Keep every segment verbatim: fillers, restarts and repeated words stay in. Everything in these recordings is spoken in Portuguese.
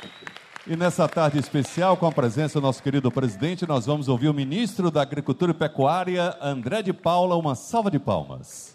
E nessa tarde especial, com a presença do nosso querido presidente, nós vamos ouvir o ministro da Agricultura e Pecuária, André de Paula. Uma salva de palmas.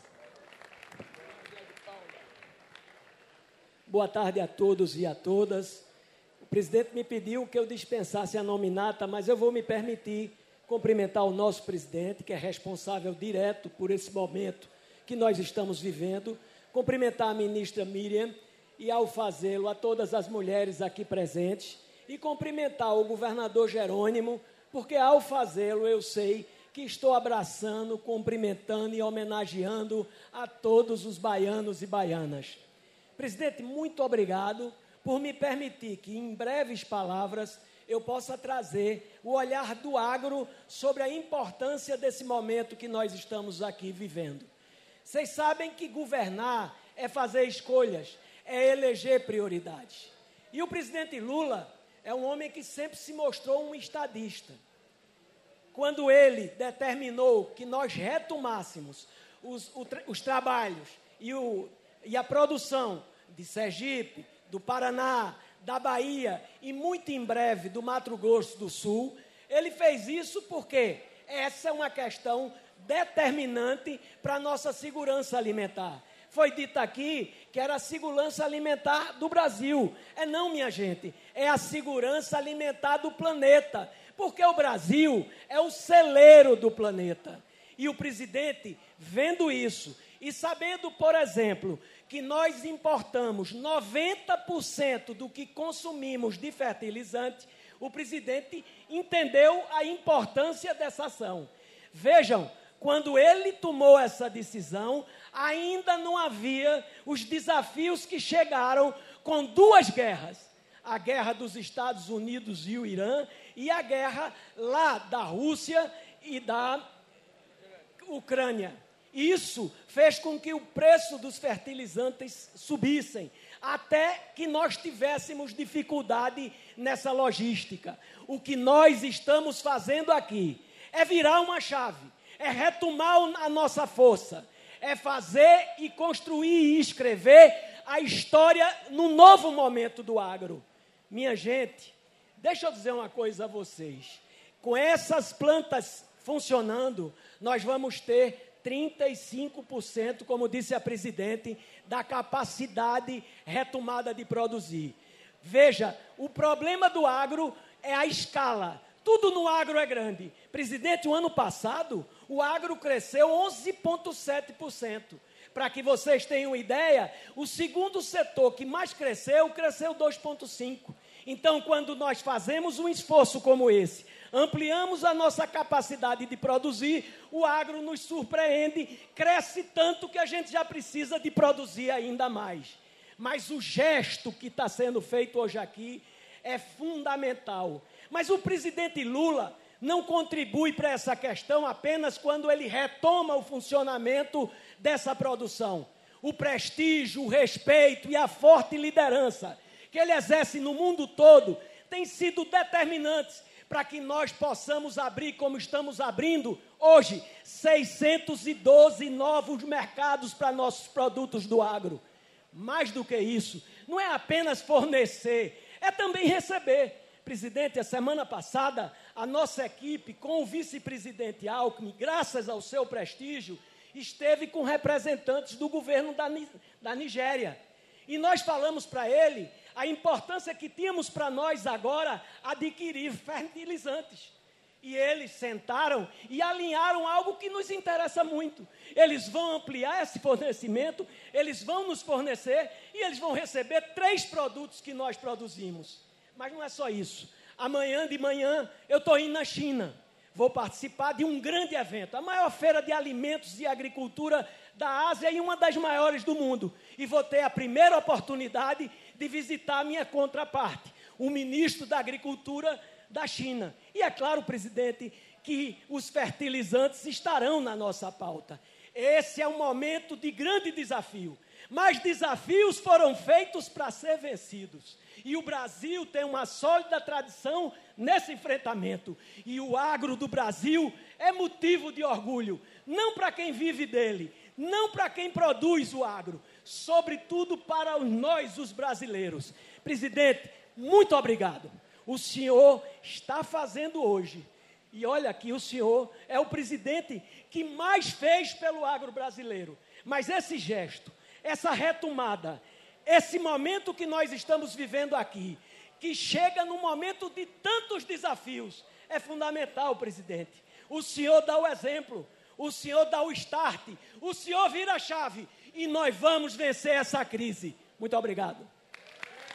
Boa tarde a todos e a todas. O presidente me pediu que eu dispensasse a nominata, mas eu vou me permitir cumprimentar o nosso presidente, que é responsável direto por esse momento que nós estamos vivendo, cumprimentar a ministra Miriam e, ao fazê-lo, a todas as mulheres aqui presentes, e cumprimentar o governador Jerônimo, porque, ao fazê-lo, eu sei que estou abraçando, cumprimentando e homenageando a todos os baianos e baianas. Presidente, muito obrigado por me permitir que, em breves palavras, eu possa trazer o olhar do agro sobre a importância desse momento que nós estamos aqui vivendo. Vocês sabem que governar é fazer escolhas, é eleger prioridades. E o presidente Lula é um homem que sempre se mostrou um estadista. Quando ele determinou que nós retomássemos os, o, os trabalhos e, o, e a produção de Sergipe, do Paraná, da Bahia e, muito em breve, do Mato Grosso do Sul, ele fez isso porque essa é uma questão determinante para a nossa segurança alimentar. Foi dito aqui que era a segurança alimentar do Brasil. É não, minha gente, é a segurança alimentar do planeta, porque o Brasil é o celeiro do planeta. E o presidente, vendo isso e sabendo, por exemplo, que nós importamos noventa por cento do que consumimos de fertilizante, o presidente entendeu a importância dessa ação. Vejam, quando ele tomou essa decisão, ainda não havia os desafios que chegaram com duas guerras. A guerra dos Estados Unidos e o Irã e a guerra lá da Rússia e da Ucrânia. Isso fez com que o preço dos fertilizantes subissem, até que nós tivéssemos dificuldade nessa logística. O que nós estamos fazendo aqui é virar uma chave, é retomar a nossa força, é fazer e construir e escrever a história no novo momento do agro. Minha gente, deixa eu dizer uma coisa a vocês. Com essas plantas funcionando, nós vamos ter trinta e cinco por cento, como disse a presidente, da capacidade retomada de produzir. Veja, o problema do agro é a escala. Tudo no agro é grande. Presidente, o ano passado, o agro cresceu onze vírgula sete por cento. Para que vocês tenham ideia, o segundo setor que mais cresceu, cresceu dois vírgula cinco por cento. Então, quando nós fazemos um esforço como esse, ampliamos a nossa capacidade de produzir, o agro nos surpreende, cresce tanto que a gente já precisa de produzir ainda mais. Mas o gesto que está sendo feito hoje aqui é fundamental. Mas o presidente Lula não contribui para essa questão apenas quando ele retoma o funcionamento dessa produção. O prestígio, o respeito e a forte liderança que ele exerce no mundo todo têm sido determinantes para que nós possamos abrir, como estamos abrindo hoje, seiscentos e doze novos mercados para nossos produtos do agro. Mais do que isso, não é apenas fornecer, é também receber. Presidente, a semana passada, a nossa equipe, com o vice-presidente Alckmin, graças ao seu prestígio, esteve com representantes do governo da, da Nigéria. E nós falamos para ele a importância que tínhamos para nós agora adquirir fertilizantes. E eles sentaram e alinharam algo que nos interessa muito. Eles vão ampliar esse fornecimento, eles vão nos fornecer e eles vão receber três produtos que nós produzimos. Mas não é só isso. Amanhã de manhã eu estou indo na China. Vou participar de um grande evento, a maior feira de alimentos e agricultura da Ásia e uma das maiores do mundo. E vou ter a primeira oportunidade de visitar a minha contraparte, o ministro da Agricultura da China. E é claro, presidente, que os fertilizantes estarão na nossa pauta. Esse é um momento de grande desafio. Mas desafios foram feitos para ser vencidos. E o Brasil tem uma sólida tradição nesse enfrentamento. E o agro do Brasil é motivo de orgulho, não para quem vive dele, não para quem produz o agro, sobretudo para nós, os brasileiros. Presidente, muito obrigado. O senhor está fazendo hoje. E olha aqui, o senhor é o presidente que mais fez pelo agro brasileiro. Mas esse gesto, essa retomada, esse momento que nós estamos vivendo aqui, que chega num momento de tantos desafios, é fundamental, presidente. O senhor dá o exemplo, o senhor dá o start, o senhor vira a chave e nós vamos vencer essa crise. Muito obrigado.